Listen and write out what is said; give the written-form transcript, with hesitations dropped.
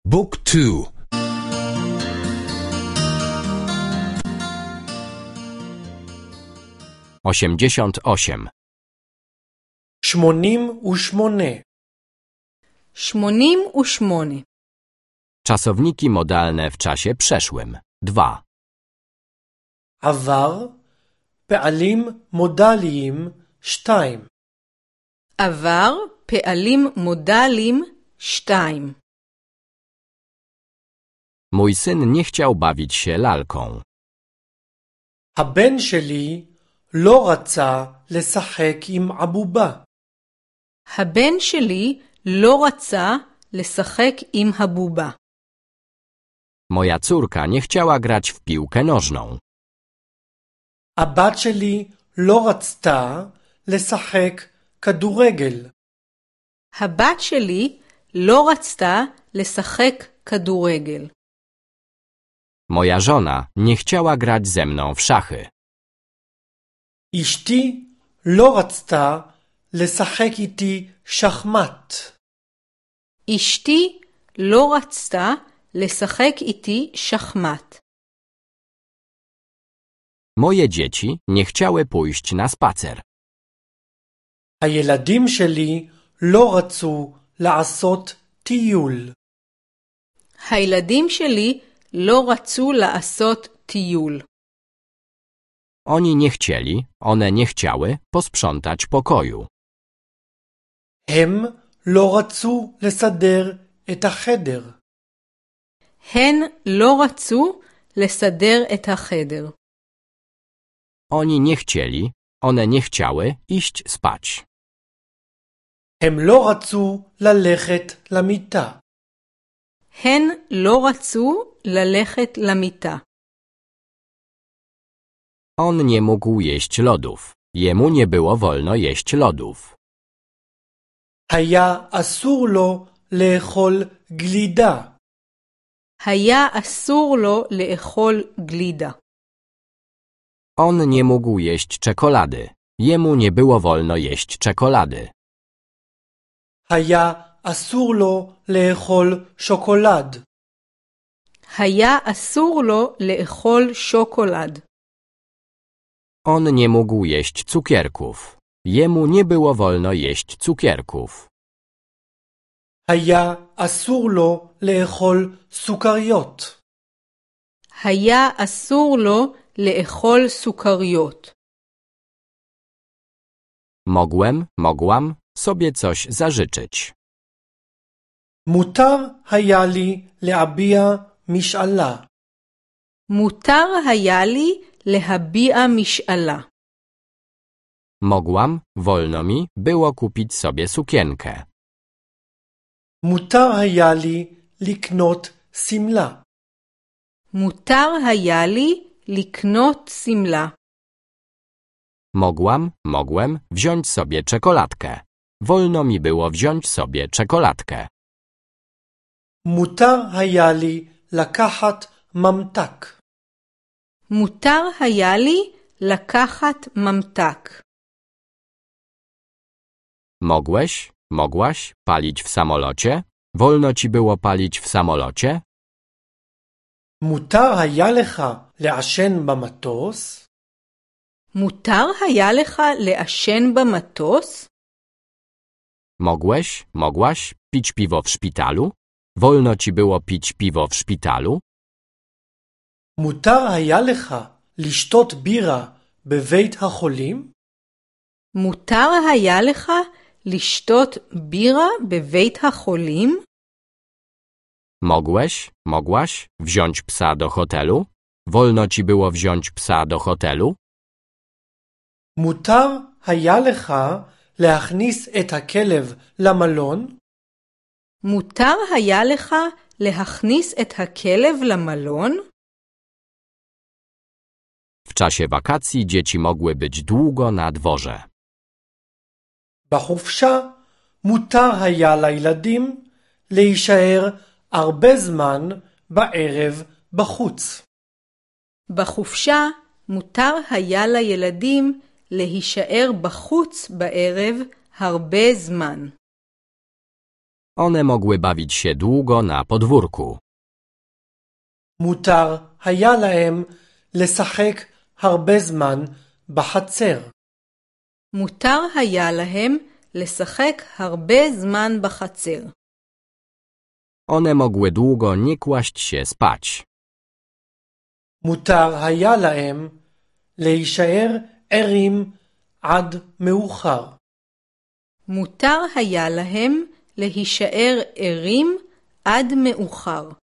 بوك 2 88 88 88 Czasowniki modalne w czasie przeszłym 2 עבר פעלים מודליים 2 עבר פעלים מודליים 2 Mój syn nie chciał bawić się lalką. הבן שלי לא רצה לשחק עם עבובה. הבן שלי לא רצה לשחק עם הבובה. Moja córka nie chciała grać w piłkę nożną. הבת שלי לא רצתה לשחק כדורגל. הבת שלי לא רצתה לשחק כדורגל. Moja żona nie chciała grać ze mną w szachy. אשתי לא רצתה לשחק איתי שחמט. אשתי לא רצתה לשחק איתי שחמט. Moje dzieci nie chciały pójść na spacer. הילדים שלי לא רצו לעשות טיול. הילדים שלי לא רצו לעשות טיול. Oni nie chcieli, one nie chciały posprzątać pokoju. הם לא רצו לסדר את החדר. הן לא רצו לסדר את החדר. Oni nie chcieli, one nie chciały iść spać. הם לא רצו ללכת למיטה. הן לא רצו ללכת למיטה. On nie mógł jeść lodów. Jemu nie było wolno jeść lodów. היה אסור לו לאכול גלידה. היה אסור לו לאכול גלידה. On nie mógł jeść czekolady. Jemu nie było wolno jeść czekolady. היה אסור לו לאכול שוקולד. היה אסור לו לאכול שוקולד. On nie mógł jeść cukierków. Jemu nie było wolno jeść cukierków. היה אסור לו לאכול סוכריות. היה אסור לו לאכול סוכריות. Mogłam sobie coś zażyczyć. מותר היה לי להביע משאלה. מותר היה לי להביע משאלה. Wolno mi było kupić sobie sukienkę. מותר היה לי לקנות שמלה. מותר היה לי לקנות שמלה. Mogłem wziąć sobie czekoladkę. Wolno mi było wziąć sobie czekoladkę. מותר היה לי לקחת ממתק. מותר היה לי לקחת ממתק. Mogłaś palić w samolocie? Wolno ci było palić w samolocie? מותר היה לך לעשן במטוס? מותר היה לך לעשן במטוס? Mogłaś pić piwo w szpitalu? Wolno ci było pić piwo w szpitalu? מותר היה לך לשתות בירה בבית החולים? מותר היה לך לשתות בירה בבית החולים? Mogłaś wziąć psa do hotelu? Wolno ci było wziąć psa do hotelu? מותר היה לך להכניס את הכלב למלון? מותר היה לך להכניס את הכלב למלון? W czasie wakacji dzieci mogły być długo na dworze. בחופשה מותר היה לילדים להישאר הרבה זמן בערב בחוץ. בחופשה מותר היה לילדים להישאר בחוץ בערב הרבה זמן. One mogły bawić się długo na podwórku. מותר היה להם לשחק הרבה זמן בחצר. מותר היה להם לשחק הרבה זמן בחצר. One mogły długo nie kłaść się spać. מותר היה להם להישאר ערים עד מאוחר. מותר היה להם להישאר ערים עד מאוחר.